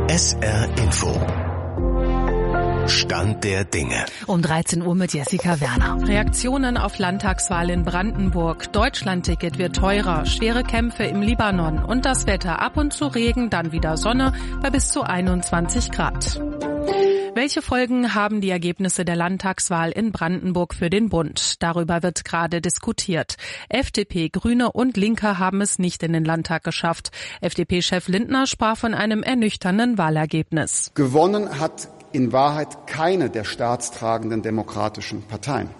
SR Info. Stand der Dinge. Um 13 Uhr mit Jessica Werner. Reaktionen auf Landtagswahl in Brandenburg. Deutschlandticket wird teurer. Schwere Kämpfe im Libanon. Und das Wetter. Ab und zu Regen, dann wieder Sonne bei bis zu 21 Grad. Welche Folgen haben die Ergebnisse der Landtagswahl in Brandenburg für den Bund? Darüber wird gerade diskutiert. FDP, Grüne und Linke haben es nicht in den Landtag geschafft. FDP-Chef Lindner sprach von einem ernüchternden Wahlergebnis. Gewonnen hat in Wahrheit keine der staatstragenden demokratischen Parteien.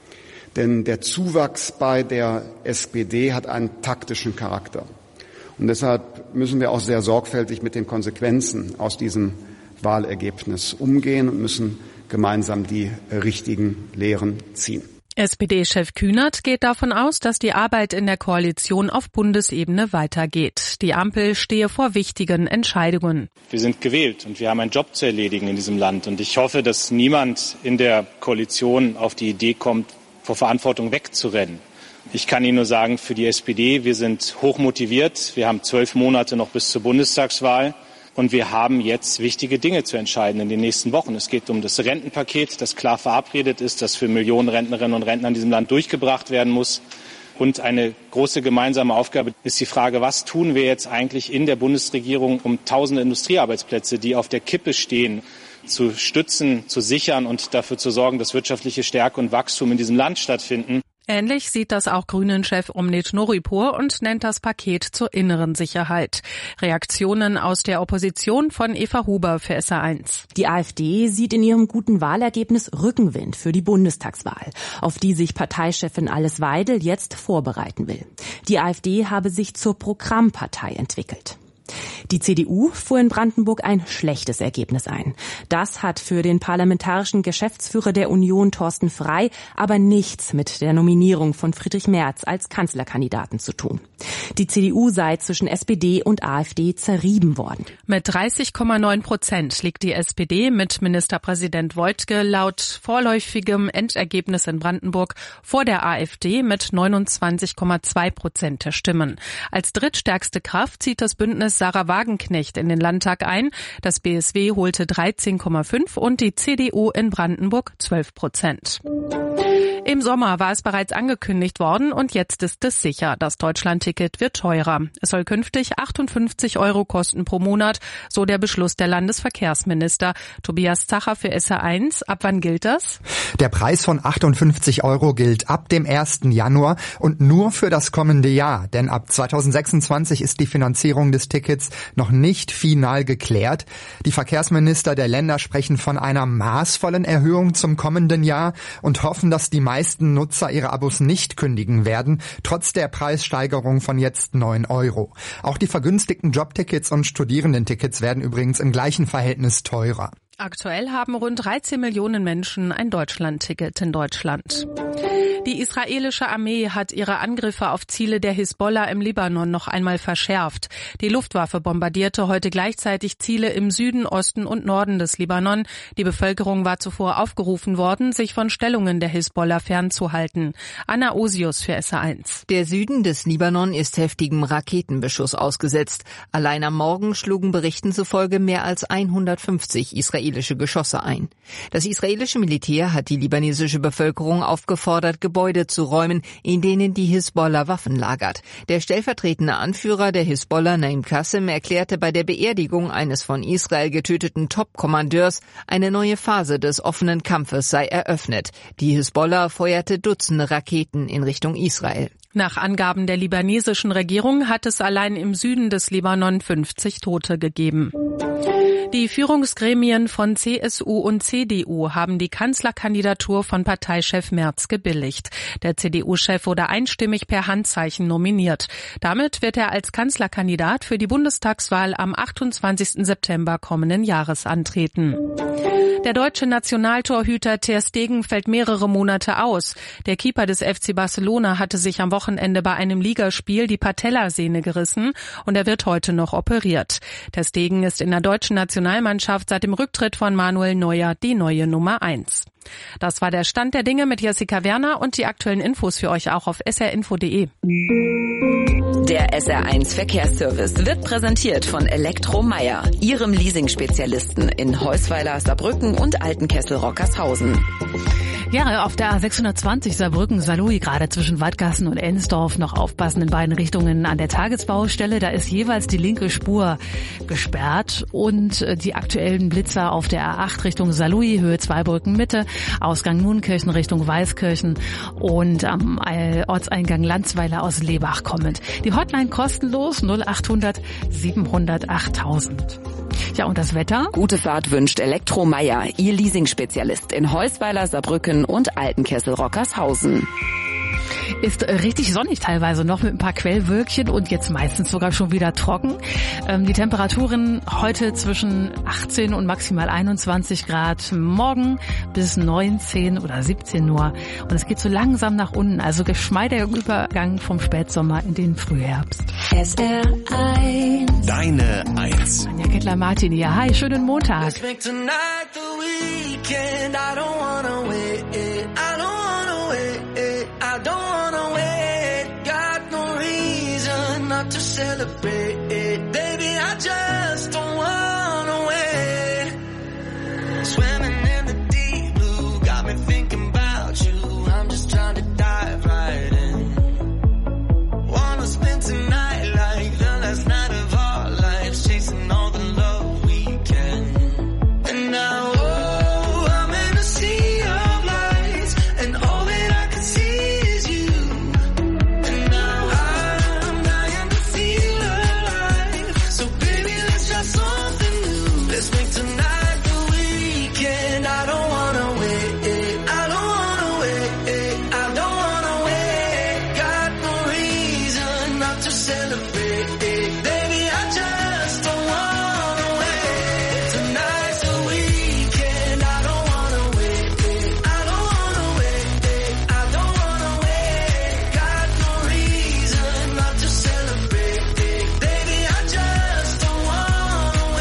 Denn der Zuwachs bei der SPD hat einen taktischen Charakter. Und deshalb müssen wir auch sehr sorgfältig mit den Konsequenzen aus diesem Wahlergebnis umgehen und müssen gemeinsam die richtigen Lehren ziehen. SPD-Chef Kühnert geht davon aus, dass die Arbeit in der Koalition auf Bundesebene weitergeht. Die Ampel stehe vor wichtigen Entscheidungen. Wir sind gewählt und wir haben einen Job zu erledigen in diesem Land. Und ich hoffe, dass niemand in der Koalition auf die Idee kommt, vor Verantwortung wegzurennen. Ich kann Ihnen nur sagen, für die SPD, wir sind hochmotiviert. Wir haben 12 Monate noch bis zur Bundestagswahl. Und wir haben jetzt wichtige Dinge zu entscheiden in den nächsten Wochen. Es geht um das Rentenpaket, das klar verabredet ist, das für Millionen Rentnerinnen und Rentner in diesem Land durchgebracht werden muss. Und eine große gemeinsame Aufgabe ist die Frage, was tun wir jetzt eigentlich in der Bundesregierung, um tausende Industriearbeitsplätze, die auf der Kippe stehen, zu stützen, zu sichern und dafür zu sorgen, dass wirtschaftliche Stärke und Wachstum in diesem Land stattfinden. Ähnlich sieht das auch Grünen-Chef Omnit Nuripur und nennt das Paket zur inneren Sicherheit. Reaktionen aus der Opposition von Eva Huber für SR1. Die AfD sieht in ihrem guten Wahlergebnis Rückenwind für die Bundestagswahl, auf die sich Parteichefin Alice Weidel jetzt vorbereiten will. Die AfD habe sich zur Programmpartei entwickelt. Die CDU fuhr in Brandenburg ein schlechtes Ergebnis ein. Das hat für den parlamentarischen Geschäftsführer der Union Thorsten Frey aber nichts mit der Nominierung von Friedrich Merz als Kanzlerkandidaten zu tun. Die CDU sei zwischen SPD und AfD zerrieben worden. Mit 30,9% liegt die SPD mit Ministerpräsident Woidke laut vorläufigem Endergebnis in Brandenburg vor der AfD mit 29,2% der Stimmen. Als drittstärkste Kraft zieht das Bündnis Sarah Wagenknecht in den Landtag ein. Das BSW holte 13,5% und die CDU in Brandenburg 12%. Im Sommer war es bereits angekündigt worden und jetzt ist es sicher. Das Deutschlandticket wird teurer. Es soll künftig 58 € kosten pro Monat, so der Beschluss der Landesverkehrsminister. Tobias Zacher für SR1. Ab wann gilt das? Der Preis von 58 € gilt ab dem 1. Januar und nur für das kommende Jahr. Denn ab 2026 ist die Finanzierung des Tickets noch nicht final geklärt. Die Verkehrsminister der Länder sprechen von einer maßvollen Erhöhung zum kommenden Jahr und hoffen, dass die meisten Nutzer ihre Abos nicht kündigen werden, trotz der Preissteigerung von jetzt 9 €. Auch die vergünstigten Jobtickets und Studierendentickets werden übrigens im gleichen Verhältnis teurer. Aktuell haben rund 13 Millionen Menschen ein Deutschlandticket in Deutschland. Die israelische Armee hat ihre Angriffe auf Ziele der Hisbollah im Libanon noch einmal verschärft. Die Luftwaffe bombardierte heute gleichzeitig Ziele im Süden, Osten und Norden des Libanon. Die Bevölkerung war zuvor aufgerufen worden, sich von Stellungen der Hisbollah fernzuhalten. Anna Osius für SR1. Der Süden des Libanon ist heftigem Raketenbeschuss ausgesetzt. Allein am Morgen schlugen Berichten zufolge mehr als 150 israelische Geschosse ein. Das israelische Militär hat die libanesische Bevölkerung aufgefordert, Gebäude zu räumen, in denen die Hisbollah Waffen lagert. Der stellvertretende Anführer der Hisbollah, Naim Qasem, erklärte bei der Beerdigung eines von Israel getöteten Top-Kommandeurs, eine neue Phase des offenen Kampfes sei eröffnet. Die Hisbollah feuerte Dutzende Raketen in Richtung Israel. Nach Angaben der libanesischen Regierung hat es allein im Süden des Libanon 50 Tote gegeben. Die Führungsgremien von CSU und CDU haben die Kanzlerkandidatur von Parteichef Merz gebilligt. Der CDU-Chef wurde einstimmig per Handzeichen nominiert. Damit wird er als Kanzlerkandidat für die Bundestagswahl am 28. September kommenden Jahres antreten. Der deutsche Nationaltorhüter Ter Stegen fällt mehrere Monate aus. Der Keeper des FC Barcelona hatte sich am Wochenende bei einem Ligaspiel die Patellasehne gerissen und er wird heute noch operiert. Ter Stegen ist in der deutschen Nationalmannschaft seit dem Rücktritt von Manuel Neuer die neue Nummer 1. Das war der Stand der Dinge mit Jessica Werner und die aktuellen Infos für euch auch auf srinfo.de. Der SR1 Verkehrsservice wird präsentiert von Elektromeier, Ihrem Leasing-Spezialisten in Heusweiler, Saarbrücken und Altenkessel-Rockershausen. Ja, auf der A620 Saarbrücken-Saarlouis, gerade zwischen Wadgassen und Ensdorf, noch aufpassen in beiden Richtungen an der Tagesbaustelle. Da ist jeweils die linke Spur gesperrt und die aktuellen Blitzer auf der A8 Richtung Saarlouis, Höhe Zweibrücken Mitte, Ausgang Nuenkirchen Richtung Weißkirchen und am Ortseingang Landsweiler aus Lebach kommend. Die Hotline kostenlos 0800 700 8000. Ja, und das Wetter? Gute Fahrt wünscht Elektromeier, Ihr Leasing-Spezialist in Heusweiler, Saarbrücken und Altenkessel-Rockershausen. Ist richtig sonnig teilweise noch mit ein paar Quellwölkchen und jetzt meistens sogar schon wieder trocken. Die Temperaturen heute zwischen 18 und maximal 21 Grad, morgen bis 19 oder 17 nur. Und es geht so langsam nach unten, also geschmeidiger Übergang vom Spätsommer in den Frühherbst. SR1. Deine 1. Anja Kettler-Martin hier. Hi, schönen Montag. To celebrate it, baby, I just don't wanna wait. Swimming in the deep blue, got me thinking about you. I'm just trying to dive right in. Wanna spend tonight like the last night of our lives, chasing all the love we can. And now, oh, I'm in a sea of lights, and all that I can see is you. And now I'm dying to feel alive. So baby, let's try something new. Let's make tonight the weekend. I don't wanna wait. I don't wanna wait. I don't wanna wait. Got no reason not to celebrate. Baby, I just don't wanna wait. Tonight's the weekend. I don't wanna wait. I don't wanna wait. I don't wanna wait. Got no reason not to celebrate. Baby, I just don't wanna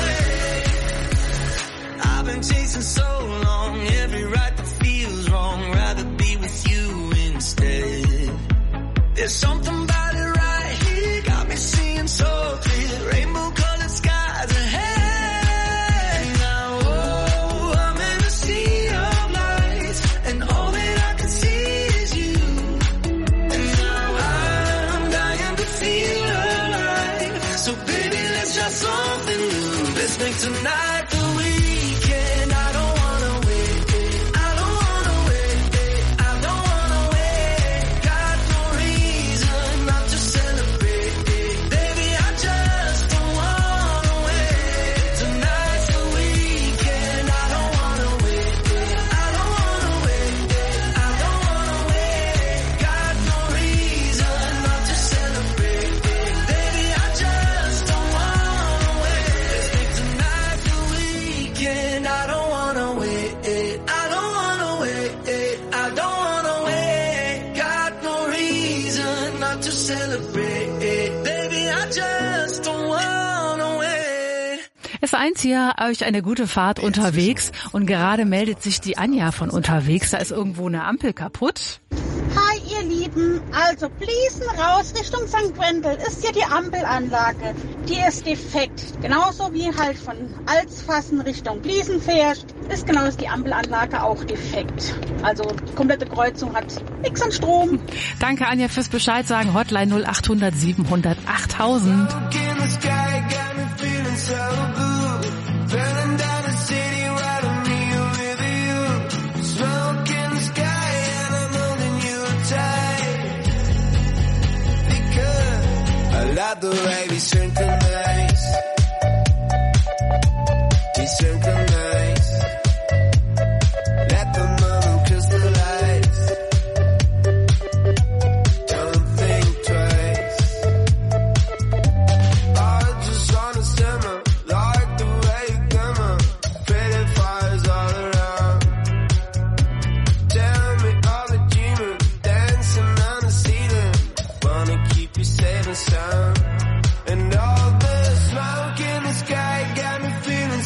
wait. I've been chasing so long, every right that feels wrong. Rather be with you instead. There's something about it right here, got me seeing so clear. Rainbow colored skies ahead. Now, oh, I'm in a sea of lights, and all that I can see is you. And now I'm dying to feel alive. So baby, let's try something new. Let's make tonight the weekend. I don't wanna wait. I don't wanna wait. I don't wanna wait. Got no reason not to celebrate. Baby, I just don't wanna wait. Tonight's the weekend. I don't wanna wait. I don't wanna wait. I don't wanna wait. Got no reason not to celebrate. Baby, I just don't wanna wait. Let's make tonight the weekend. I don't wanna wait. I don't wanna wait. I don't wanna wait. Got no reason not to celebrate. Baby, I just don't wanna wait. S1 hier, euch eine gute Fahrt unterwegs und gerade meldet sich die Anja von unterwegs. Da ist irgendwo eine Ampel kaputt. Hi ihr Lieben, also Bliesen raus Richtung St. Wendel ist ja die Ampelanlage. Die ist defekt. Genauso wie halt von Alsfassen Richtung Bliesen fährst, ist genauso die Ampelanlage auch defekt. Also die komplette Kreuzung hat nichts an Strom. Danke Anja fürs Bescheid sagen. Hotline 0800 700 8000. I love the way we synchronize. We synchronize. Let the moment crystallize. Don't think twice. Our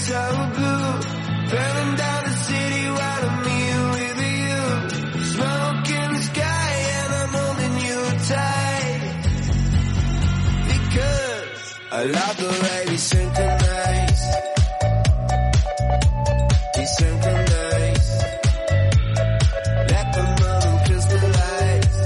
so blue. Burning down the city while I'm here with you. Smoke in the sky and I'm holding you tight. Because I love the way we synchronize. We synchronize. Let the moment crystallize.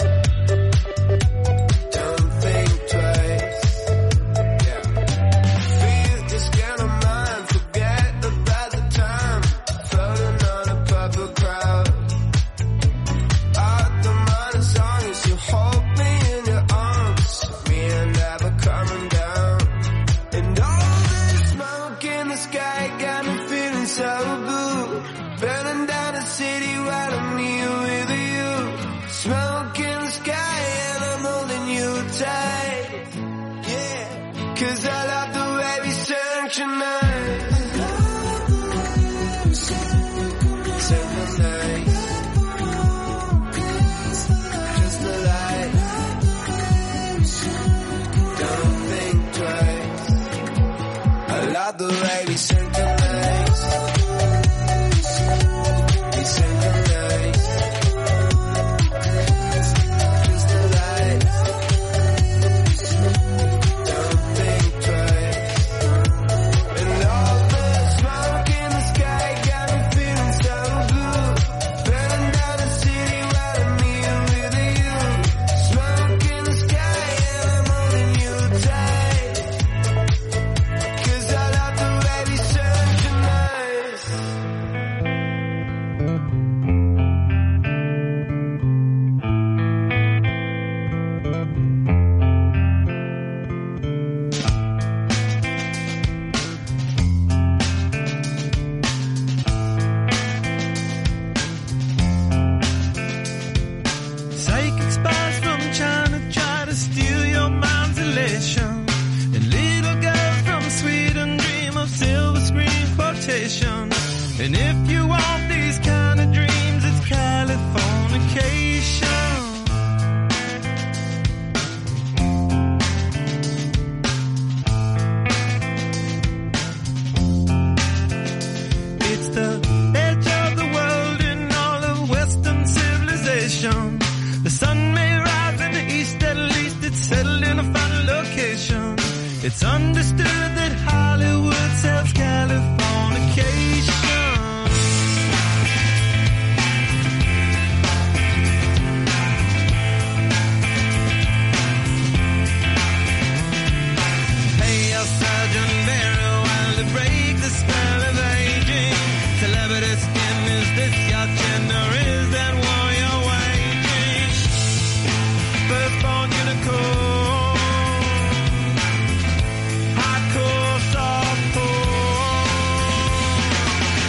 Don't think twice. Yeah. Breathe, just get on mind. Forget about the time. Floating on a purple crowd. Out the minor song is you hold me in your arms. Me and never coming down. And all this smoke in the sky got me feeling so blue. Burning down the city while I'm here with you. Smoke in the sky and I'm holding you tight. Yeah, 'cause I love the way we synchronize. Synchronize. Crystallize. Don't think twice. I love the way we synchronize. We synchronize. Crystallize. Don't think twice. And all the smoke in the sky got me feeling so blue. Burning down the city while I'm here with you. Smoke in the sky and I'm holding you tight. 'Cause I love the way we synchronize. Psychic spies from China try to steal your mind's elation. And little girls from Sweden dream of silver screen quotations. And if you want these kind of dreams, it's Californication. It's the edge of the world in all of Western civilization. The sun may rise in the east, at least it's settled in a final location. It's understood that Hollywood sells Californication. Pay your surgeon very well to break the spell of aging. Celebrity skin, is this your gender? Is that war you're waging? Firstborn unicorn, hardcore, softcore.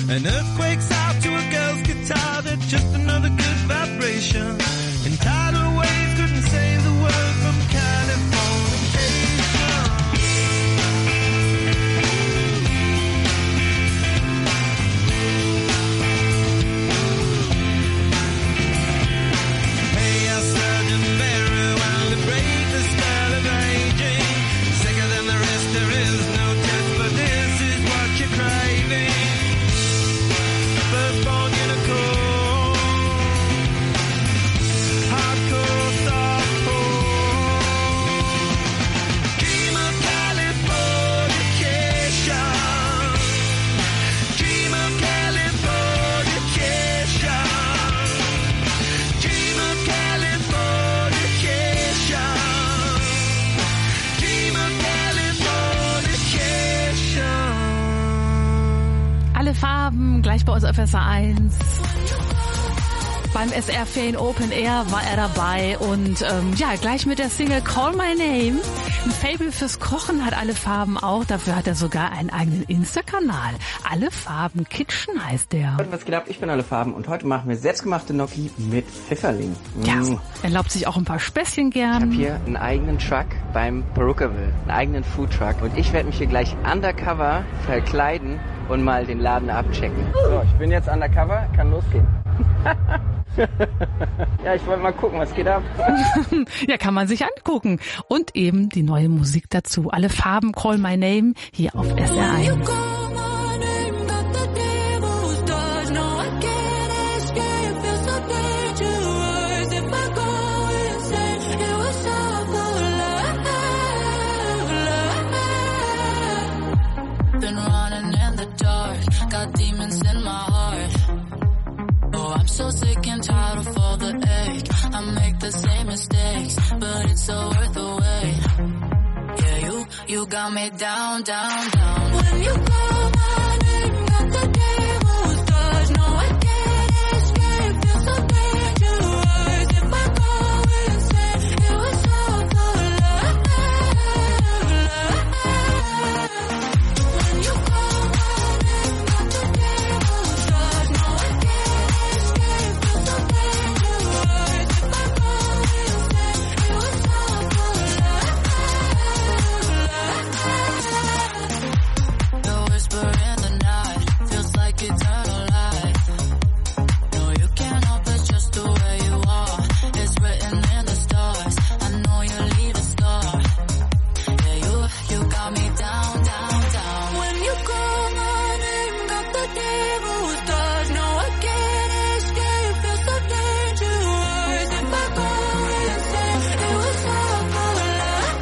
An earthquake's out to a girl's guitar, they're just another good vibration. And tidal waves couldn't save the world from Californication. Hey, our surgeon very well to break the spell of aging. Sicker than the rest, there is no test, but this is what you're craving. Firstborn unicorn, hardcore softcore. Dream of Californication. Dream of Californication. Dream of Californication. Dream of Californication. Alle Farben, gleich bei uns auf SR1. Beim SR Ferien Open Air war er dabei und gleich mit der Single Call My Name. Ein Faible fürs Kochen hat Alle Farben auch. Dafür hat er sogar einen eigenen Insta-Kanal. Alle Farben Kitchen heißt der. Was geht ab? Ich bin Alle Farben und heute machen wir selbstgemachte Gnocchi mit Pfifferling. Ja, erlaubt sich auch ein paar Späßchen gern. Ich habe hier einen eigenen Truck beim Perukaville, einen eigenen Foodtruck und ich werde mich hier gleich undercover verkleiden und mal den Laden abchecken. So, ich bin jetzt undercover, kann losgehen. Ja, ich wollte mal gucken, was geht ab. Ja, kann man sich angucken. Und eben die neue Musik dazu. Alle Farben, Call My Name, hier auf SR1. Been running in the dark, got demons in my heart. Oh, I'm so sick and tired of all the ache. I make the same mistakes, but it's so worth the wait. Yeah, you got me down, down, down. When you call my name, got the devil's touch. No, I can't escape, feel so dangerous. If I go insane, it was all for love. When you call my name, got the devil's touch. No, I can't escape, feel so dangerous. If I go insane, it was all for love. The whisper in the night feels like eternal life. No, you can't help it, just the way you are. It's written in the stars. I know you leave a scar. Yeah, you got me down, down, down. When you call my name, got the devil's touch. No, I can't escape, feel so dangerous. If I go insane, it was all for love.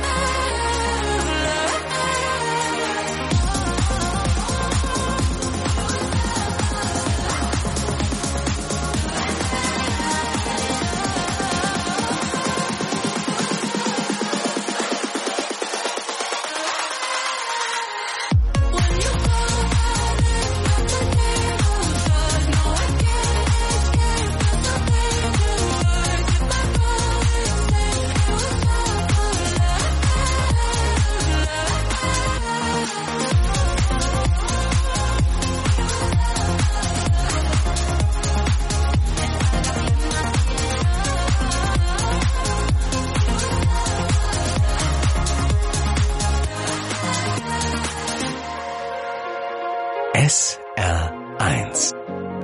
SR1.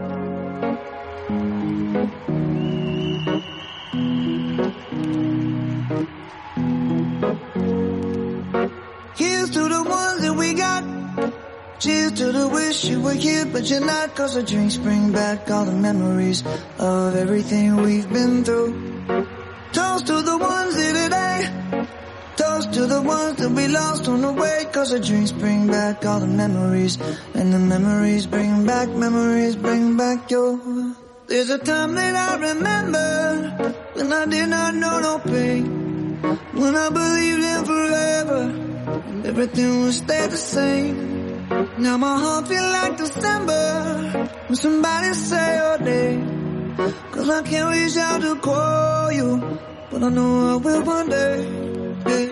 Here's to the ones that we got. Cheers to the wish you were here, but you're not. 'Cause the drinks bring back all the memories of everything we've been through. Toast to the ones here today. Toast to the ones that we lost on the way. 'Cause the drinks bring back all the memories. And the memories bring back your. There's a time that I remember when I did not know no pain. When I believed in forever and everything would stay the same. Now my heart feel like December when somebody say your name. 'Cause I can't reach out to call you, but I know I will one day. Yeah.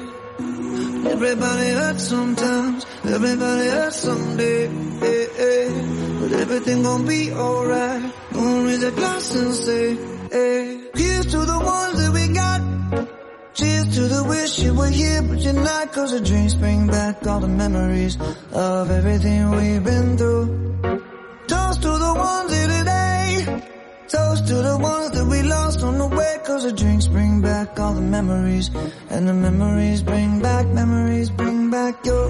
Everybody hurts sometimes, everybody hurts someday. Yeah, yeah. but everything gon' be alright. Gonna raise a glass and say, hey, here's to the ones that we got. Cheers to the wish you were here, but you're not. Cause the drinks bring back all the memories of everything we've been through. Toast to the ones here today. Toast to the ones that we lost on the way. Cause the drinks bring back all the memories. And the memories bring back your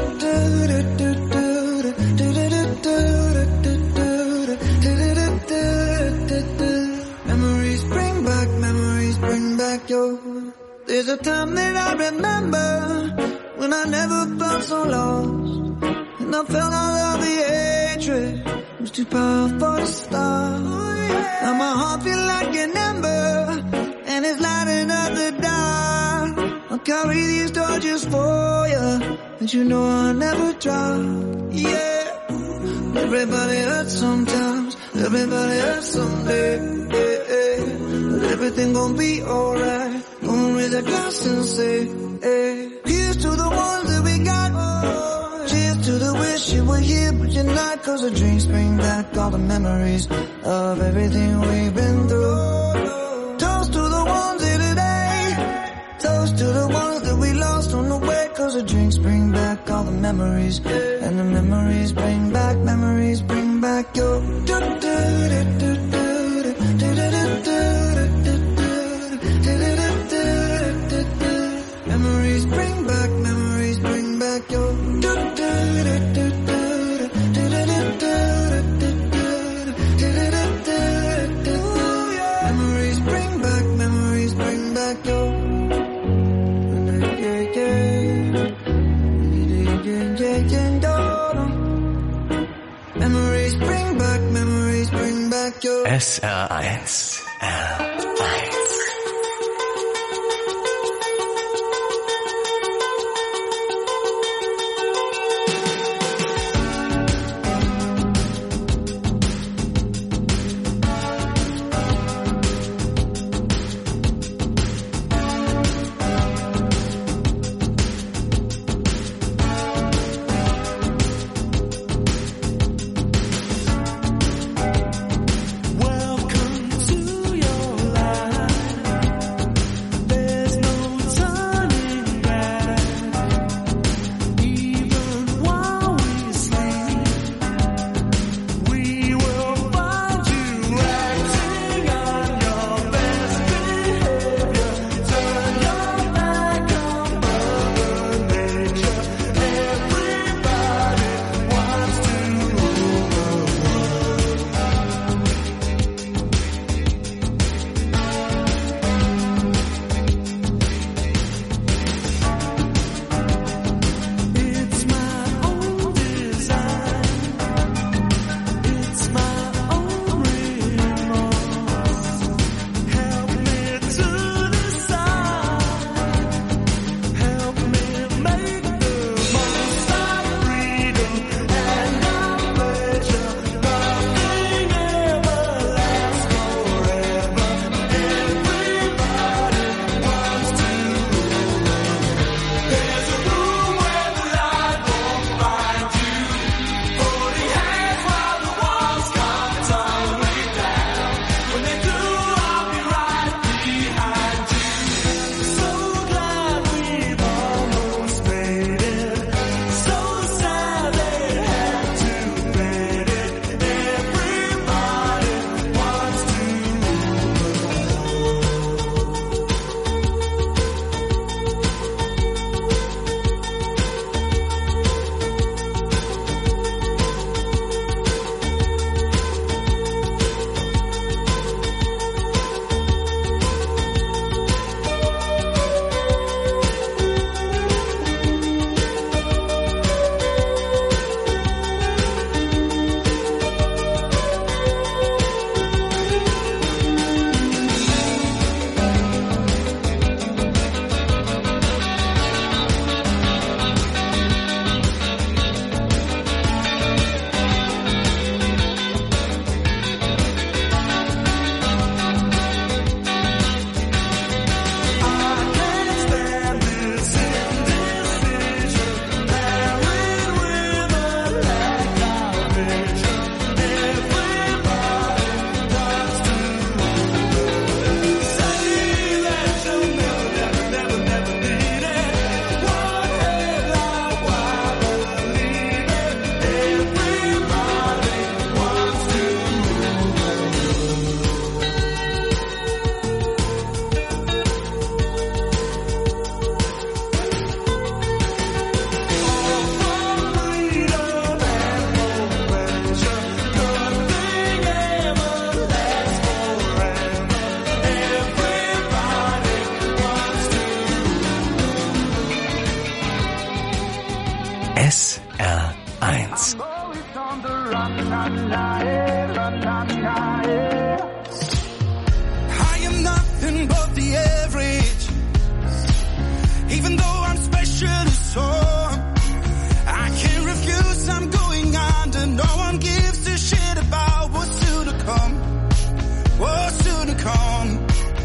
memories bring back your. There's a time that I remember when I never felt so lost, and I felt all of the hatred was too powerful to stop. Now my heart feel like an ember, and it's lighting up the dark. I'll carry these torches for you, and you know I'll never drop. Yeah, everybody hurts sometimes, everybody hurts someday. But everything gon' be alright. Gonna raise a glass and say, hey, here's to the ones that we got. Cheers to the wish you were here, but you're not. Cause the drinks bring back all the memories of everything we've been through. Toast to the ones here today. Toast to the ones that we lost on the way. Cause the drinks bring back all the memories. And the memories bring back your memories bring back your memories bring back your memories bring back your SR1 R1. Welcome to your I am nothing but the average, even though I'm special so I can't refuse, I'm going under. No one gives a shit about what's soon to come, what's soon to come.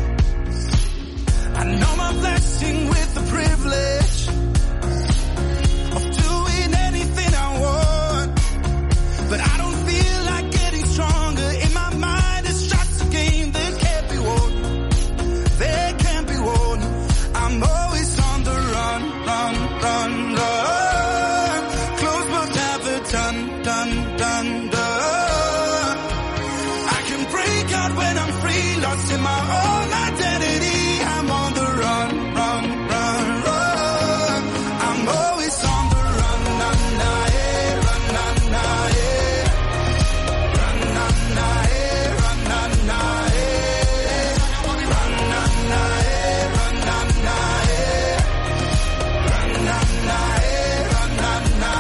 I know my blessing with the privilege of doing anything I want, but I don't feel like getting stronger. In my mind it's just a game that can't be won, that can't be won. I'm always on the run, run, run, run. Close but never done, done, done, done. I can break out when I'm free, lost in my own identity. I'm on the run, run, run, run. I'm always on the run, na, na, eh, run, na, na, eh. Run, na, na, eh, run, na, na, eh. Run, na, na, eh, run, na, na, eh. Run, na, na, eh, run, na, na,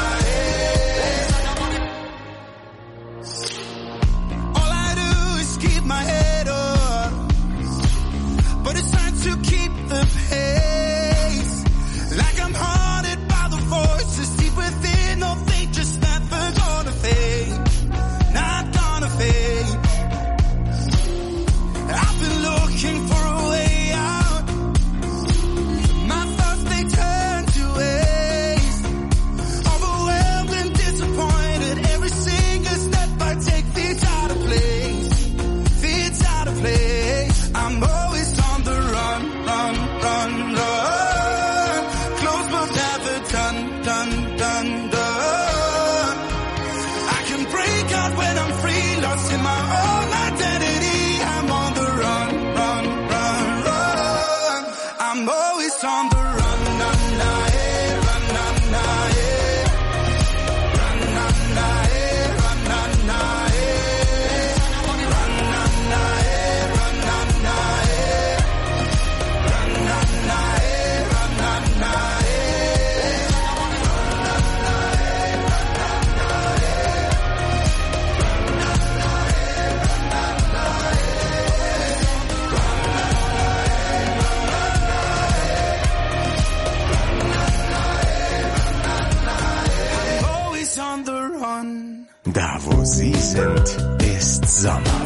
eh. All I do is keep my head up, but it's time to keep the pace. Like I'm haunted by the voices deep within. No, they just never gonna fade, not gonna fade. I've been looking for a way out. My thoughts, they turn to waste. Overwhelmed and disappointed. Every single step I take feels out of place, feels out of place. I'm always on the run, run, run, run. Close but never done, done, done, done. I can break out when I'm free, lost in my own identity. I'm on the run, run, run, run. I'm always on the run, na, na, eh, run, na, na, eh. Run, na, na, eh, run, na, na, eh. Run, na, na, eh, run, na, na, eh. Run, na, na, eh, run, na, na, eh. Always on the run. Da wo Sie sind, ist Sommer.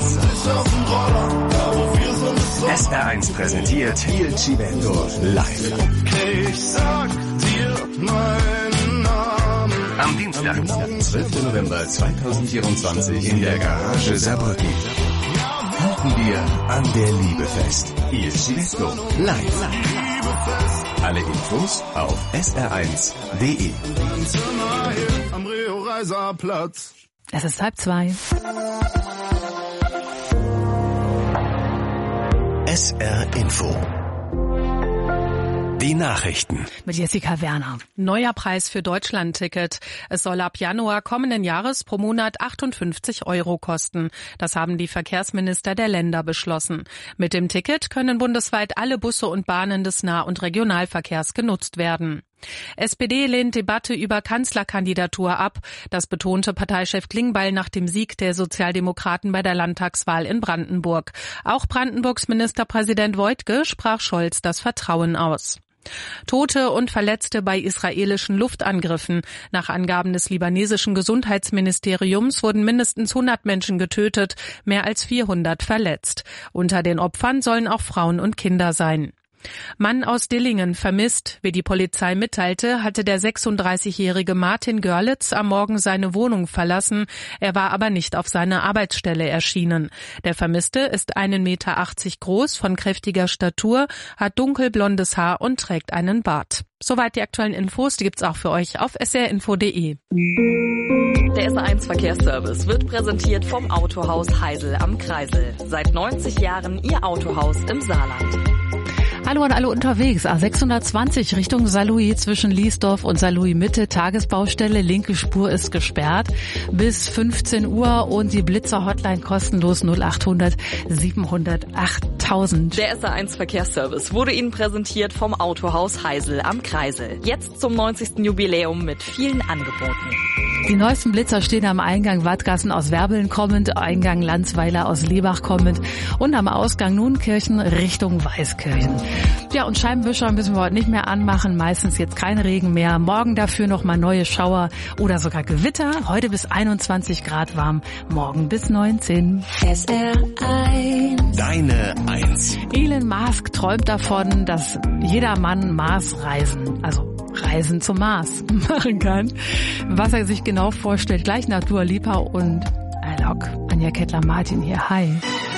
SR1 präsentiert Il Civetto live. Ich sag dir meinen Namen. Am Dienstag, 12. November 2024 in der Garage Saarbrücken. Halten wir an der Liebe fest. Il Civetto live. Alle Infos auf sr1.de. Am Rio-Reiser-Platz. Es ist 1:30. SR Info. Die Nachrichten. Mit Jessica Werner. Neuer Preis für Deutschland-Ticket. Es soll ab Januar kommenden Jahres pro Monat 58 € kosten. Das haben die Verkehrsminister der Länder beschlossen. Mit dem Ticket können bundesweit alle Busse und Bahnen des Nah- und Regionalverkehrs genutzt werden. SPD lehnt Debatte über Kanzlerkandidatur ab. Das betonte Parteichef Klingbeil nach dem Sieg der Sozialdemokraten bei der Landtagswahl in Brandenburg. Auch Brandenburgs Ministerpräsident Woidke sprach Scholz das Vertrauen aus. Tote und Verletzte bei israelischen Luftangriffen. Nach Angaben des libanesischen Gesundheitsministeriums wurden mindestens 100 Menschen getötet, mehr als 400 verletzt. Unter den Opfern sollen auch Frauen und Kinder sein. Mann aus Dillingen vermisst. Wie die Polizei mitteilte, hatte der 36-jährige Martin Görlitz am Morgen seine Wohnung verlassen. Er war aber nicht auf seiner Arbeitsstelle erschienen. Der Vermisste ist 1,80 Meter groß, von kräftiger Statur, hat dunkelblondes Haar und trägt einen Bart. Soweit die aktuellen Infos, die gibt's auch für euch auf srinfo.de. Der SR1 Verkehrsservice wird präsentiert vom Autohaus Heisel am Kreisel. Seit 90 Jahren Ihr Autohaus im Saarland. Hallo an alle unterwegs. A620 Richtung Saarlouis zwischen Liesdorf und Saarlouis Mitte. Tagesbaustelle, linke Spur ist gesperrt bis 15 Uhr und die Blitzer-Hotline kostenlos 0800 700 8000. 1000. Der SR1 Verkehrsservice wurde Ihnen präsentiert vom Autohaus Heisel am Kreisel. Jetzt zum 90. Jubiläum mit vielen Angeboten. Die neuesten Blitzer stehen am Eingang Wattgassen aus Werbeln kommend, Eingang Landsweiler aus Lebach kommend und am Ausgang Nuenkirchen Richtung Weißkirchen. Ja, und Scheibenwischer müssen wir heute nicht mehr anmachen, meistens jetzt kein Regen mehr. Morgen dafür nochmal neue Schauer oder sogar Gewitter. Heute bis 21 Grad warm, morgen bis 19. SR1. Deine 1. Elon Musk träumt davon, dass jeder Mann Marsreisen, also Reisen zum Mars machen kann. Was er sich genau vorstellt, gleich nach Dua Lipa und Alok. Anja Kettler-Martin hier. Hi.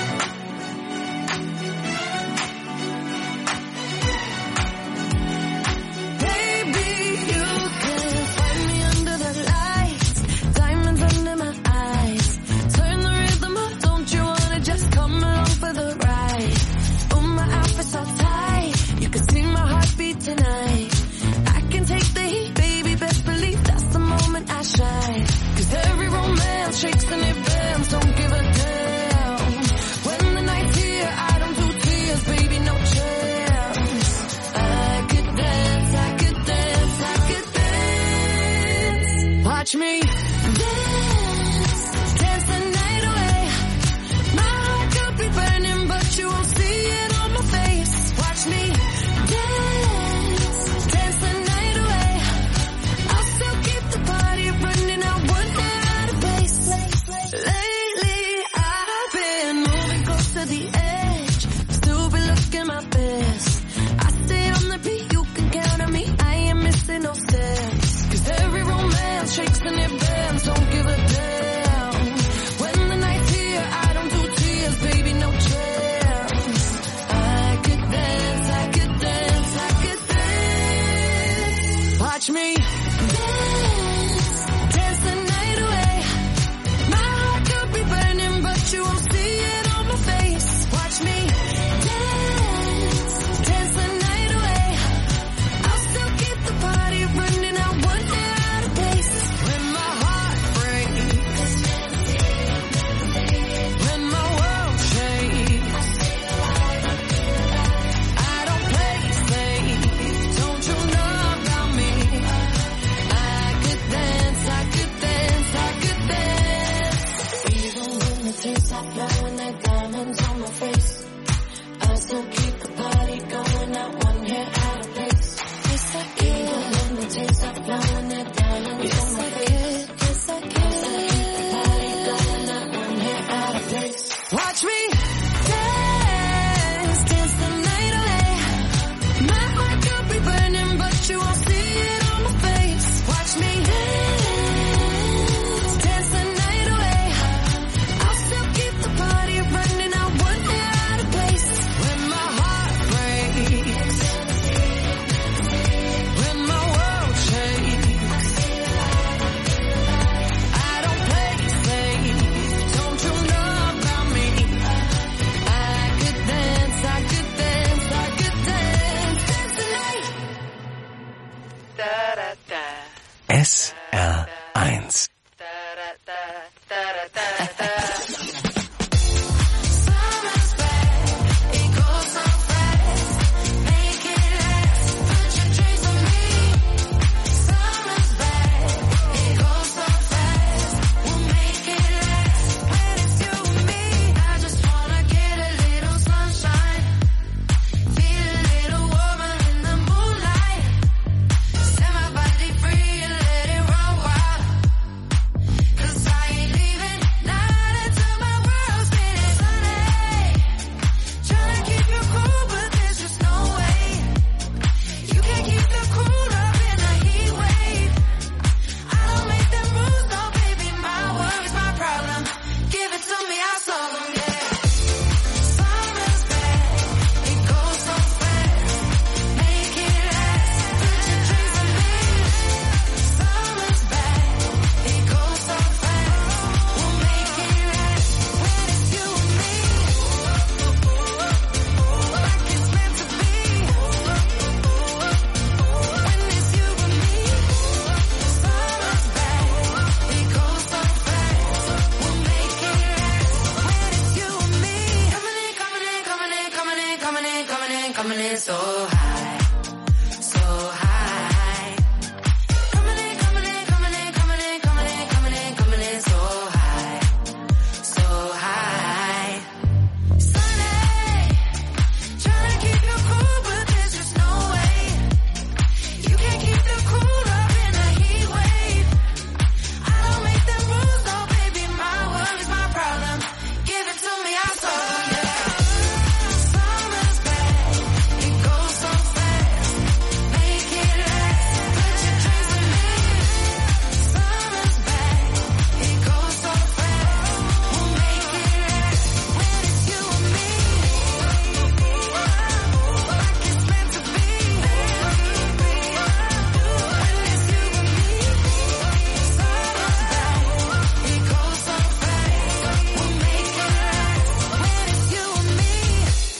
Watch me dance, dance the night away. My heart could be burning, but you won't see it on my face. Watch me dance, dance the night away. I'll still keep the party running. I won't get out of place. Lately, I've been moving close to the edge. Still be looking my best. I stay on the beat, you can count on me. I ain't missing no steps. 'Cause every romance shakes and it bends, don't give a damn. When the night's here, I don't do tears, baby, no chance. I could dance, I could dance, I could dance. Watch me dance, dance the night away. My heart could be burning, but you won't see it on my face. Watch me dance, dance the night away. I'll still keep the party running, I won't get out of place. When my heart breaks, when my world shakes, I don't play safe, don't you know about me? I could dance, I could dance, I could dance. Even when the tears stop flowing like diamonds on my face, I still keep the party going, not one hair out of place. Yes, I can. Even when the tears stop flowing like diamonds on my face, yes, I can. I still keep the party going, not one hair out of place. Watch me dance, dance the night away. My heart could be burning, but you won't see it on my face. Watch me dance, dance the night away. I'll still keep the party running, I won't get out of place. When my heart breaks, when my world shakes, I don't play safe, don't you know about me? I could dance, I could dance, I could dance, dance the night. SR1. Summer's back, it goes so fast. Make it last, put your dreams on me. Summer's back, it goes so fast. We'll make it last when it's you and me. I just wanna get a little sunshine, feel a little warmer in the moonlight. Set my body free and let it run wild. 'Cause I ain't leaving now.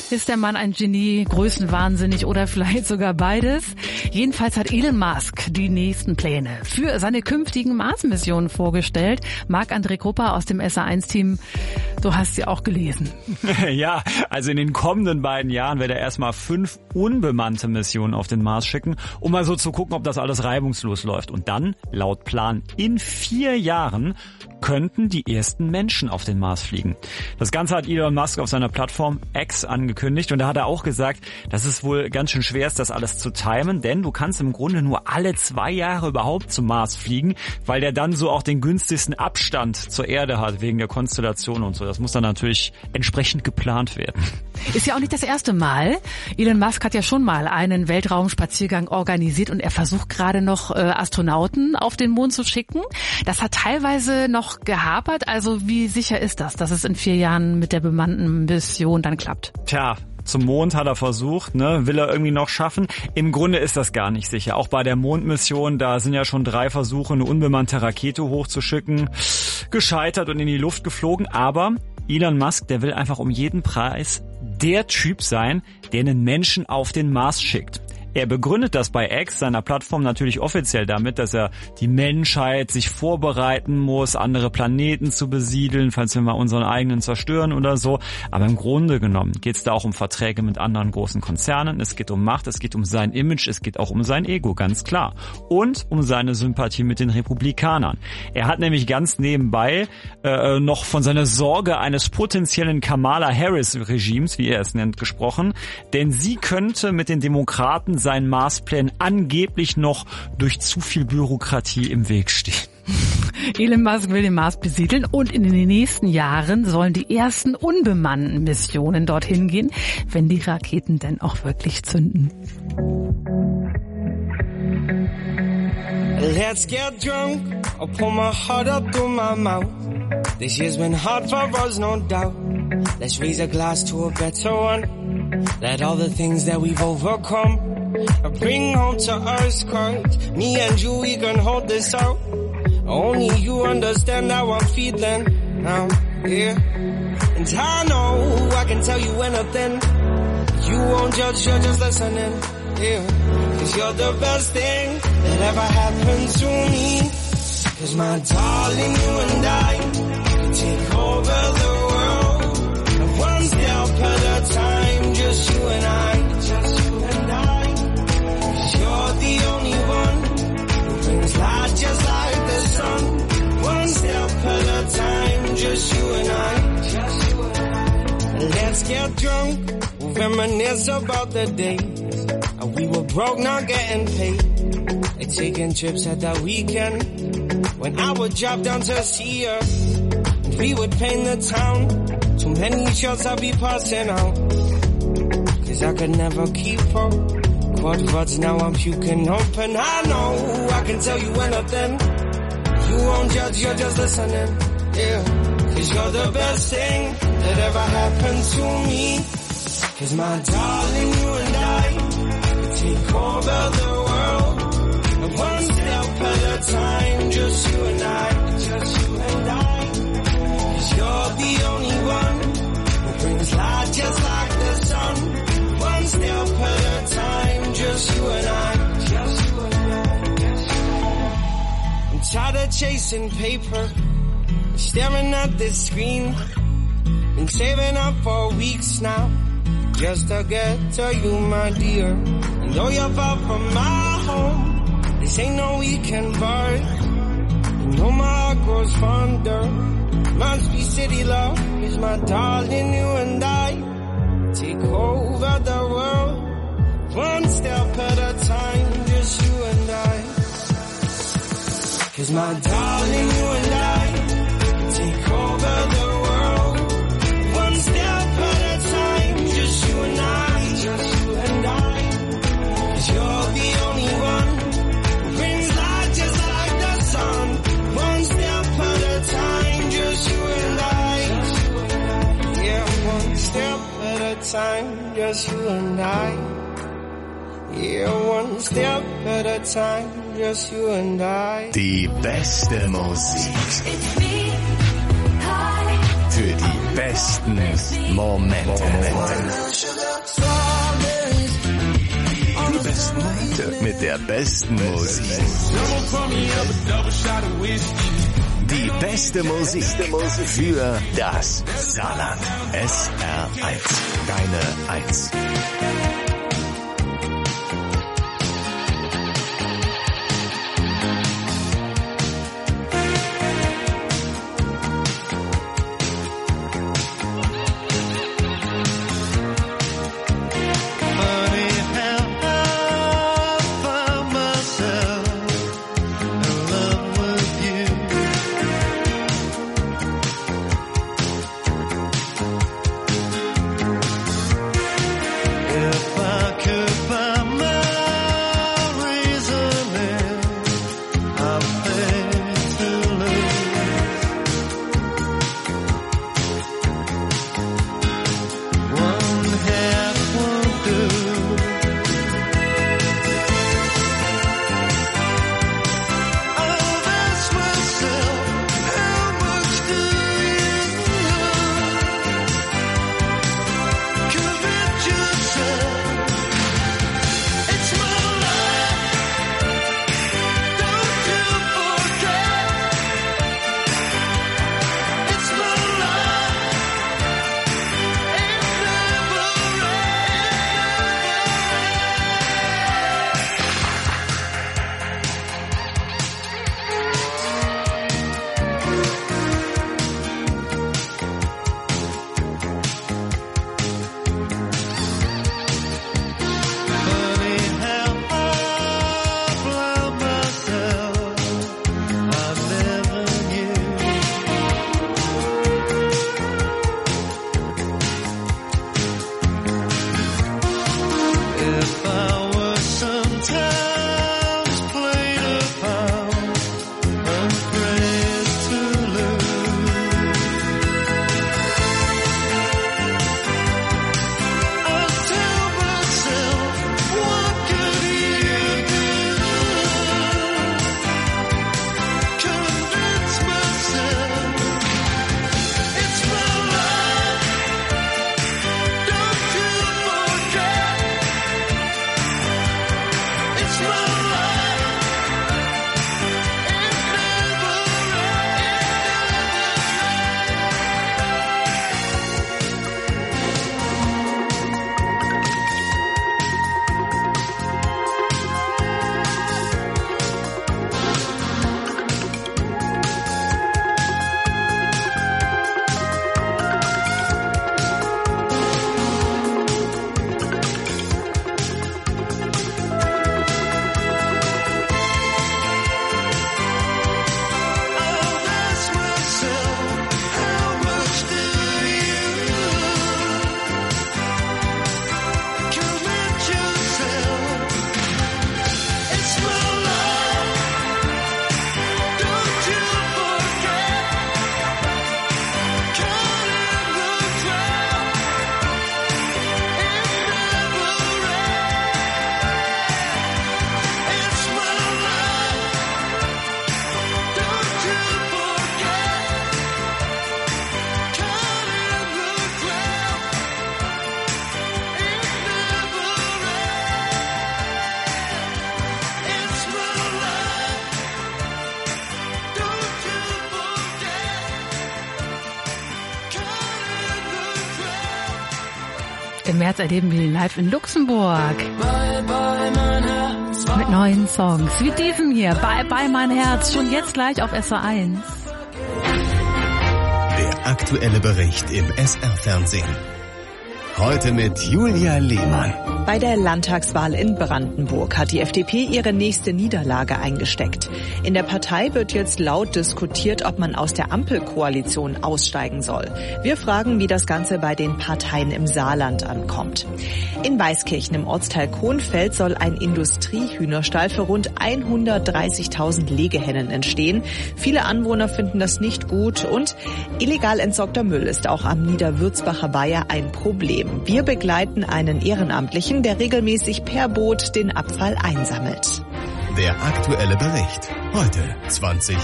Ist der Mann ein Genie, größenwahnsinnig oder vielleicht sogar beides? Jedenfalls hat Elon Musk die nächsten Pläne für seine künftigen Mars-Missionen vorgestellt. Marc-André Krupper aus dem SA1-Team, du hast sie auch gelesen. Ja, also in den kommenden beiden Jahren wird er erstmal 5 unbemannte Missionen auf den Mars schicken, um mal so zu gucken, ob das alles reibungslos läuft. Und dann, laut Plan, in 4 Jahren könnten die ersten Menschen auf den Mars fliegen. Das Ganze hat Elon Musk auf seiner Plattform X angekündigt und da hat er auch gesagt, dass es wohl ganz schön schwer ist, das alles zu timen, denn du kannst im Grunde nur alle 2 Jahre überhaupt zum Mars fliegen, weil der dann so auch den günstigsten Abstand zur Erde hat, wegen der Konstellation und so. Das muss dann natürlich entsprechend geplant werden. Ist ja auch nicht das erste Mal. Elon Musk hat ja schon mal einen Weltraumspaziergang organisiert und er versucht gerade noch Astronauten auf den Mond zu schicken. Das hat teilweise noch gehapert. Also wie sicher ist das, dass es in 4 Jahren mit der bemannten Mission dann klappt? Tja, zum Mond hat er versucht, will er irgendwie noch schaffen. Im Grunde ist das gar nicht sicher. Auch bei der Mondmission, da sind ja schon 3 Versuche, eine unbemannte Rakete hochzuschicken, gescheitert und in die Luft geflogen. Aber Elon Musk, der will einfach um jeden Preis der Typ sein, der einen Menschen auf den Mars schickt. Er begründet das bei X, seiner Plattform, natürlich offiziell damit, dass er die Menschheit sich vorbereiten muss, andere Planeten zu besiedeln, falls wir mal unseren eigenen zerstören oder so. Aber im Grunde genommen geht es da auch um Verträge mit anderen großen Konzernen. Es geht um Macht, es geht um sein Image, es geht auch um sein Ego, ganz klar. Und um seine Sympathie mit den Republikanern. Er hat nämlich ganz nebenbei noch von seiner Sorge eines potenziellen Kamala-Harris-Regimes, wie er es nennt, gesprochen. Denn sie könnte mit den Demokraten seinen Marsplänen angeblich noch durch zu viel Bürokratie im Weg stehen. Elon Musk will den Mars besiedeln und in den nächsten Jahren sollen die ersten unbemannten Missionen dorthin gehen, wenn die Raketen denn auch wirklich zünden. Let's get drunk, I'll pull my heart up through my mouth. This year's been hard for us, no doubt. Let's raise a glass to a better one. Let all the things that we've overcome bring home to us, 'cause me and you, we can hold this out. Only you understand how I'm feeling now, yeah. And I know I can tell you anything. You won't judge, you're just listening, yeah. 'Cause you're the best thing that ever happened to me. 'Cause my darling, you and I can take over the world. One step at a time, just you and I, just you and I. 'Cause you're the only one who brings light just like the sun. One step at a time, just you and I, just you and I. Let's get drunk, we'll reminisce about the days we were broke, not getting paid. And taking trips at the weekend when I would drop down to see her. And we would paint the town. Too many shots I'd be passing out. 'Cause I could never keep up. Quad words, now I'm puking open. I know I can tell you anything. You won't judge, you're just listening. Yeah. 'Cause you're the best thing that ever happened to me. 'Cause my darling, you and I take over the world. One step at a time, just you and I, just you and I. 'Cause you're the only one who brings light just like the sun. One step at a time, just you and I, just you and I. I'm tired of chasing paper, staring at this screen. Been saving up for weeks now, just to get to you, my dear. And though you're far from my home, this ain't no weekend bar. You know my heart grows fonder. Must be city love, is my darling, you and I. Take over the world, one step at a time, just you and I. 'Cause my darling, you and I take over the world, one step at a time, just you and I, just you and I. 'Cause you're the only one who brings light just like the sun. One step at a time, just you and I. Yeah, one step at a time, just you and I. Yeah, one step at a time, just you and I. Die beste Musik. Für die besten Momente. Die besten Leute mit der besten Musik. Die beste Musik für das Saarland. SR1. Deine 1. Im März erleben wir ihn live in Luxemburg. Mit neuen Songs wie diesem hier. Bye Bye Mein Herz. Schon jetzt gleich auf SR1. Der aktuelle Bericht im SR-Fernsehen. Heute mit Julia Lehmann. Bei der Landtagswahl in Brandenburg hat die FDP ihre nächste Niederlage eingesteckt. In der Partei wird jetzt laut diskutiert, ob man aus der Ampelkoalition aussteigen soll. Wir fragen, wie das Ganze bei den Parteien im Saarland ankommt. In Weißkirchen im Ortsteil Kohnfeld soll ein Industriehühnerstall für rund 130.000 Legehennen entstehen. Viele Anwohner finden das nicht gut und illegal entsorgter Müll ist auch am Niederwürzbacher Weiher ein Problem. Wir begleiten einen Ehrenamtlichen, der regelmäßig per Boot den Abfall einsammelt. Der aktuelle Bericht. Heute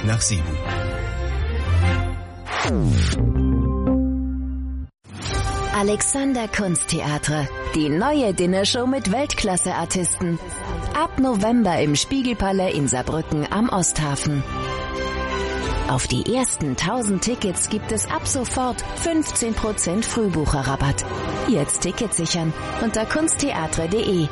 20:07. Alexander Kunsttheatre. Die neue Dinnershow mit Weltklasse-Artisten. Ab November im Spiegelpalais in Saarbrücken am Osthafen. Auf die ersten 1000 Tickets gibt es ab sofort 15% Frühbucherrabatt. Jetzt Tickets sichern unter kunsttheatre.de.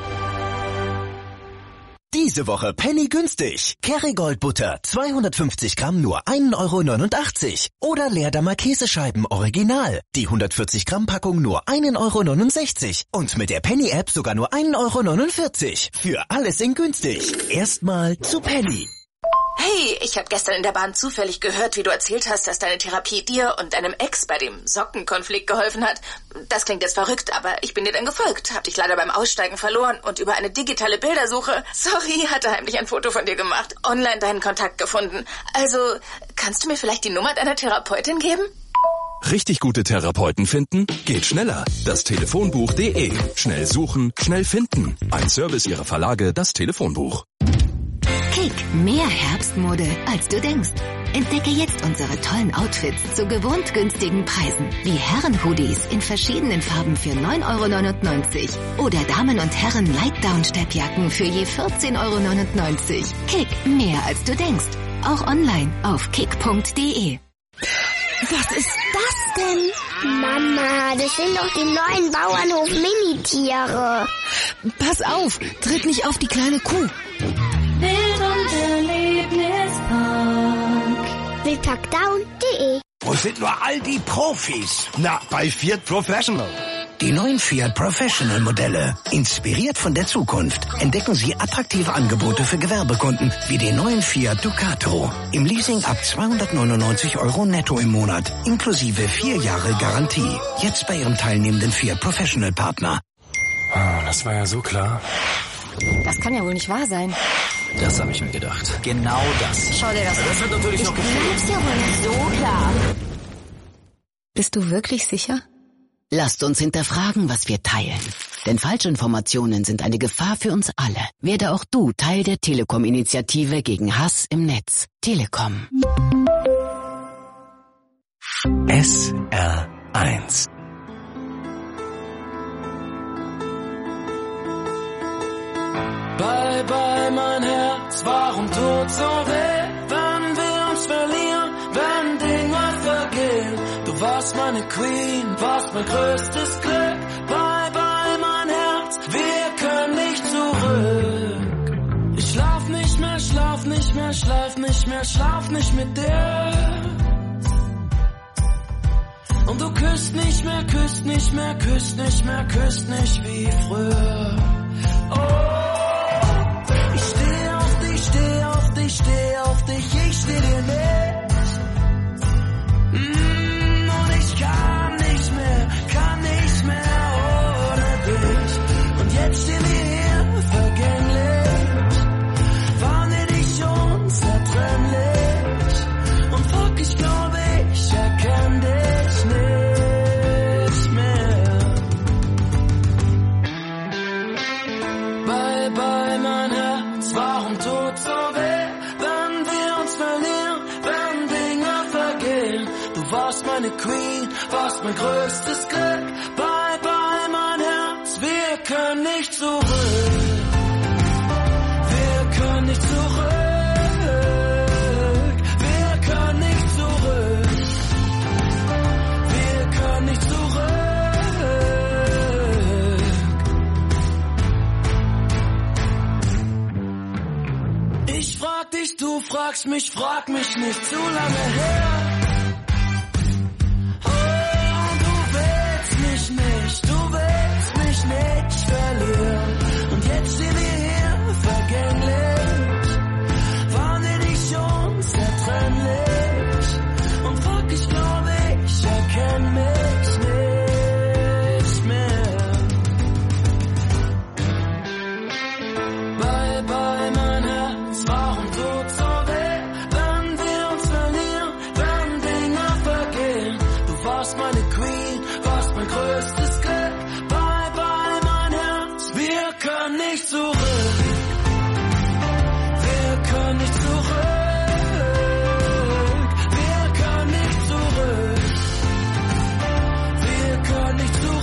Diese Woche Penny günstig. Kerrygold Butter 250 Gramm nur 1,89 € oder Leerdammer Käsescheiben Original. Die 140 Gramm Packung nur 1,69 € und mit der Penny App sogar nur 1,49 €. Für alles in günstig. Erstmal zu Penny. Hey, ich habe gestern in der Bahn zufällig gehört, wie du erzählt hast, dass deine Therapie dir und deinem Ex bei dem Sockenkonflikt geholfen hat. Das klingt jetzt verrückt, aber ich bin dir dann gefolgt, hab dich leider beim Aussteigen verloren und über eine digitale Bildersuche, sorry, hatte heimlich ein Foto von dir gemacht, online deinen Kontakt gefunden. Also, kannst du mir vielleicht die Nummer deiner Therapeutin geben? Richtig gute Therapeuten finden? Geht schneller. Das Telefonbuch.de. Schnell suchen, schnell finden. Ein Service Ihrer Verlage, das Telefonbuch. Kick, mehr Herbstmode, als du denkst. Entdecke jetzt unsere tollen Outfits zu gewohnt günstigen Preisen. Wie Herren-Hoodies in verschiedenen Farben für 9,99 € oder Damen- und Herren-Lightdown-Steppjacken für je 14,99 €. Kick, mehr als du denkst. Auch online auf kick.de. Was ist das denn? Mama, das sind doch die neuen Bauernhof-Minitiere. Pass auf, tritt nicht auf die kleine Kuh. Wildparkdown.de. Wo sind nur all die Profis? Na, bei Fiat Professional. Die neuen Fiat Professional Modelle. Inspiriert von der Zukunft. Entdecken Sie attraktive Angebote für Gewerbekunden wie den neuen Fiat Ducato. Im Leasing ab 299 € netto im Monat. Inklusive 4 Jahre Garantie. Jetzt bei Ihrem teilnehmenden Fiat Professional Partner. Oh, das war ja so klar. Das kann ja wohl nicht wahr sein. Das habe ich mir gedacht. Genau das. Schau dir das an. Das wird natürlich noch gefehlt. Das ist ja wohl nicht so klar. Bist du wirklich sicher? Lasst uns hinterfragen, was wir teilen. Denn Falschinformationen sind eine Gefahr für uns alle. Werde auch du Teil der Telekom-Initiative gegen Hass im Netz. Telekom. SR1. Bye, bye, mein Herz, warum tut so weh, wenn wir uns verlieren, wenn Dinge vergehen. Du warst meine Queen, warst mein größtes Glück. Bye, bye, mein Herz, wir können nicht zurück. Ich schlaf nicht mehr, schlaf nicht mehr, schlaf nicht mehr, schlaf nicht mit dir. Und du küsst nicht mehr, küsst nicht mehr, küsst nicht mehr, küsst nicht wie früher. Oh. Ich steh auf dich, ich steh dir nicht. Und ich kann nicht mehr ohne dich. Und jetzt stehen wir hier vergänglich, waren wir nicht unzertrennlich. Und fuck, ich glaube, ich erkenn dich nicht mehr. Bye, bye, mein Herz, warum tut so weh? Warst meine Queen, warst mein größtes Glück. Bye, bye, mein Herz, wir können nicht zurück. Wir können nicht zurück. Wir können nicht zurück. Wir können nicht zurück. Ich frag dich, du fragst mich, frag mich nicht zu lange her. Nicht verlieren. Und jetzt stehen wir hier vergänglich, waren wir nicht unzertrennlich. Und fuck, ich glaube, ich erkenn mich nicht mehr. Bye, bye, mein Herz, warum tut so weh, wenn wir uns verlieren, wenn Dinge vergehen. Du warst meine Queen, warst mein größtes Glück. Nicht zurück. Wir können nicht zurück. Wir können nicht zurück. Wir können nicht zurück.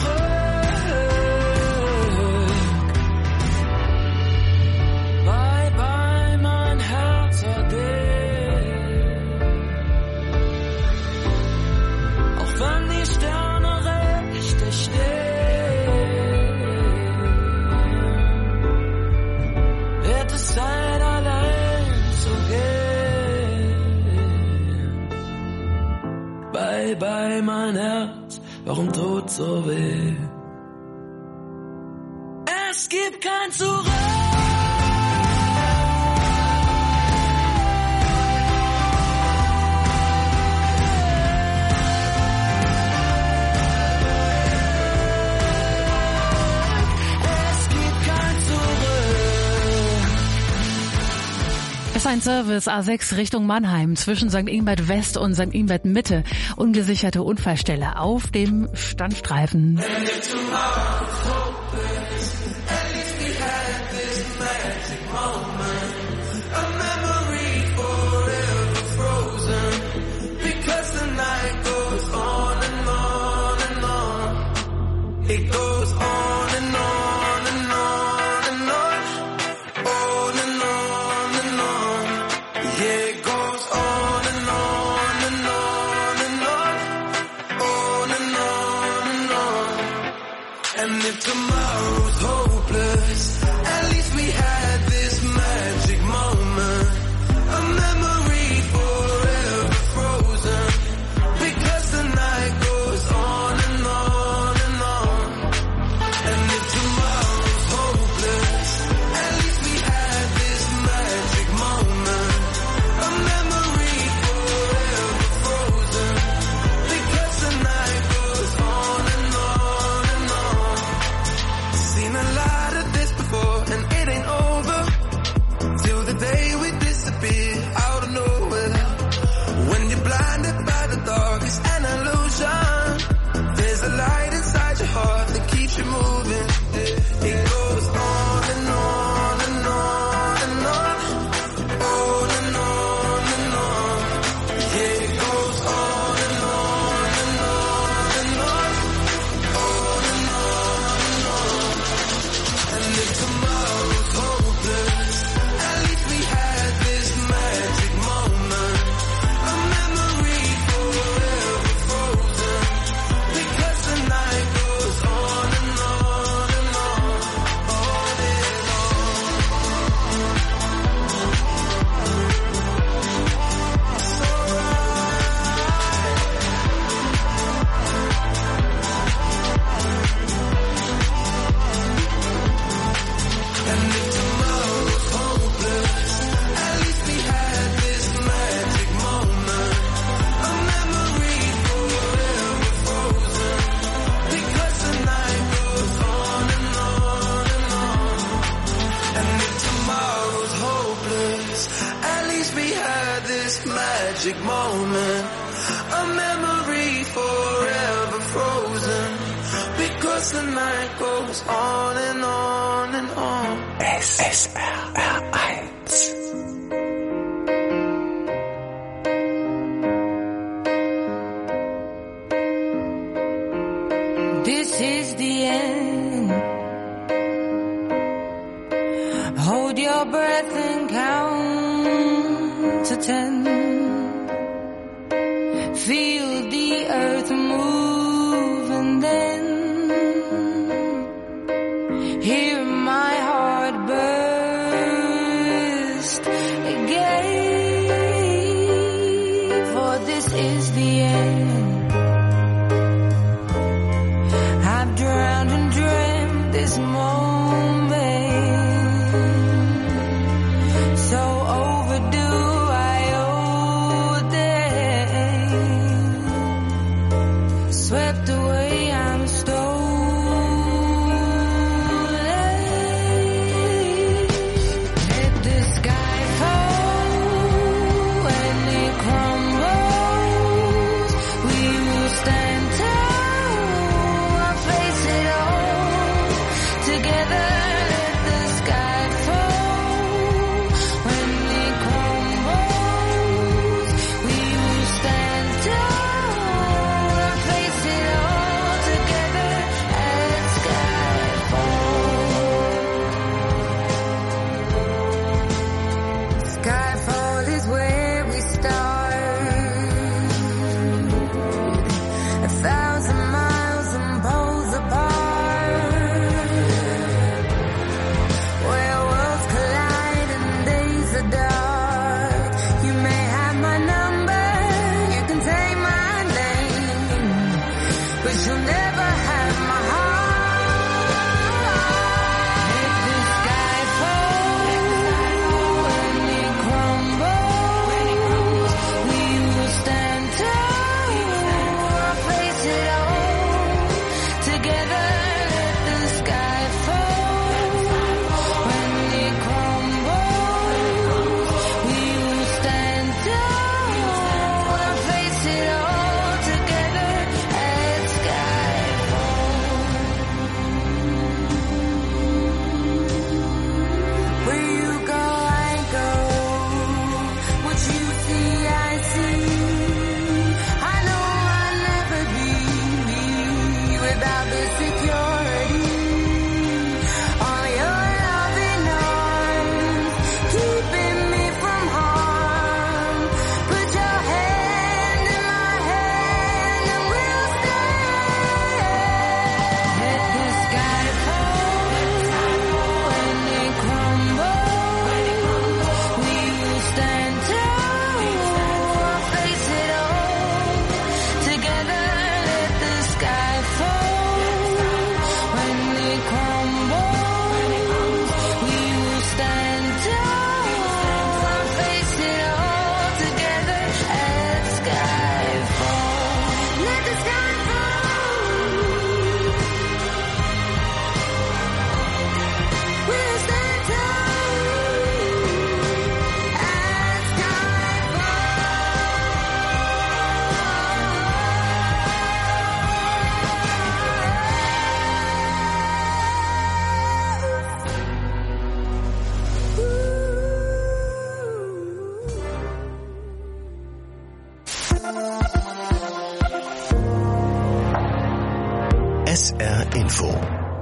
frei, mein Herz, warum tut so weh? Es gibt kein Zurück. Es ist ein Service A6 Richtung Mannheim zwischen St. Ingbert West und St. Ingbert Mitte. Ungesicherte Unfallstelle auf dem Standstreifen. SRR1. This is the end. Hold your breath and count to 10. Feel the earth move and then hear my heart burst again. For this is the end. I've drowned and dreamt this moment, so overdue I owe them. Swept away, I'm stolen. Let the sky fall when it crumbles. We will stand tall, I'll face it all together. Let the sky fall when it crumbles. We will stand tall, I'll face it all SR Info.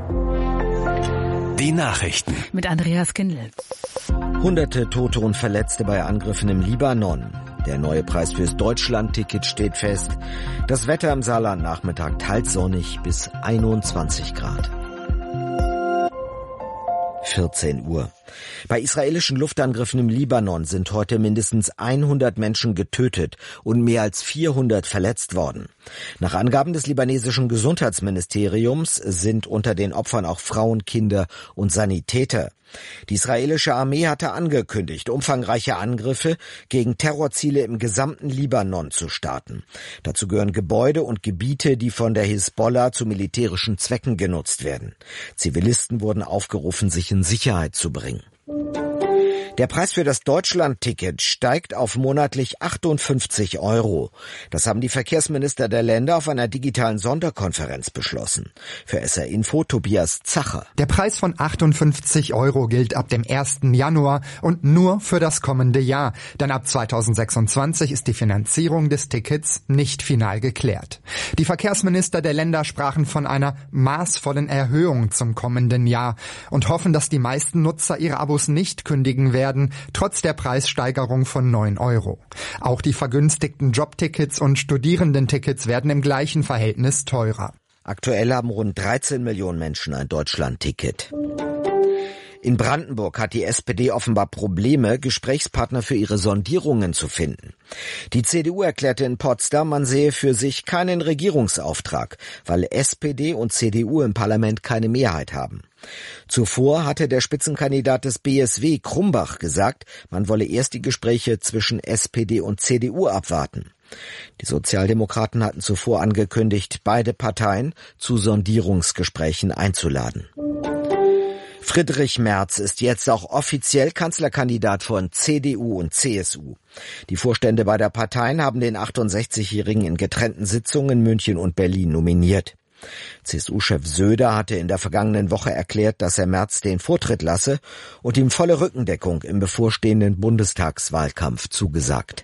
Die Nachrichten. Mit Andreas Kindl. Hunderte Tote und Verletzte bei Angriffen im Libanon. Der neue Preis fürs Deutschland-Ticket steht fest. Das Wetter im Saarland Nachmittag teils sonnig bis 21 Grad. 14 Uhr. Bei israelischen Luftangriffen im Libanon sind heute mindestens 100 Menschen getötet und mehr als 400 verletzt worden. Nach Angaben des libanesischen Gesundheitsministeriums sind unter den Opfern auch Frauen, Kinder und Sanitäter. Die israelische Armee hatte angekündigt, umfangreiche Angriffe gegen Terrorziele im gesamten Libanon zu starten. Dazu gehören Gebäude und Gebiete, die von der Hisbollah zu militärischen Zwecken genutzt werden. Zivilisten wurden aufgerufen, sich in Sicherheit zu bringen. Der Preis für das Deutschland-Ticket steigt auf monatlich 58 €. Das haben die Verkehrsminister der Länder auf einer digitalen Sonderkonferenz beschlossen. Für SR Info Tobias Zacher. Der Preis von 58 € gilt ab dem 1. Januar und nur für das kommende Jahr. Denn ab 2026 ist die Finanzierung des Tickets nicht final geklärt. Die Verkehrsminister der Länder sprachen von einer maßvollen Erhöhung zum kommenden Jahr und hoffen, dass die meisten Nutzer ihre Abos nicht kündigen werden, trotz der Preissteigerung von 9 €. Auch die vergünstigten Jobtickets und Studierendentickets werden im gleichen Verhältnis teurer. Aktuell haben rund 13 Millionen Menschen ein Deutschland-Ticket. In Brandenburg hat die SPD offenbar Probleme, Gesprächspartner für ihre Sondierungen zu finden. Die CDU erklärte in Potsdam, man sehe für sich keinen Regierungsauftrag, weil SPD und CDU im Parlament keine Mehrheit haben. Zuvor hatte der Spitzenkandidat des BSW, Krumbach, gesagt, man wolle erst die Gespräche zwischen SPD und CDU abwarten. Die Sozialdemokraten hatten zuvor angekündigt, beide Parteien zu Sondierungsgesprächen einzuladen. Friedrich Merz ist jetzt auch offiziell Kanzlerkandidat von CDU und CSU. Die Vorstände beider Parteien haben den 68-Jährigen in getrennten Sitzungen in München und Berlin nominiert. CSU-Chef Söder hatte in der vergangenen Woche erklärt, dass er Merz den Vortritt lasse und ihm volle Rückendeckung im bevorstehenden Bundestagswahlkampf zugesagt.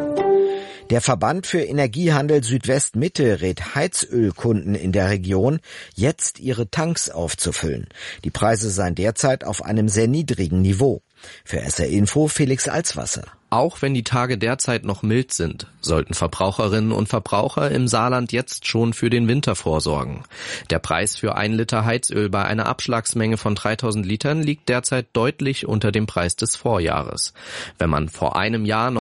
Der Verband für Energiehandel Südwest-Mitte rät Heizölkunden in der Region, jetzt ihre Tanks aufzufüllen. Die Preise seien derzeit auf einem sehr niedrigen Niveau. Für SR Info Felix Alswasser. Auch wenn die Tage derzeit noch mild sind, sollten Verbraucherinnen und Verbraucher im Saarland jetzt schon für den Winter vorsorgen. Der Preis für 1 Liter Heizöl bei einer Abschlagsmenge von 3000 Litern liegt derzeit deutlich unter dem Preis des Vorjahres. Wenn man vor einem Jahr noch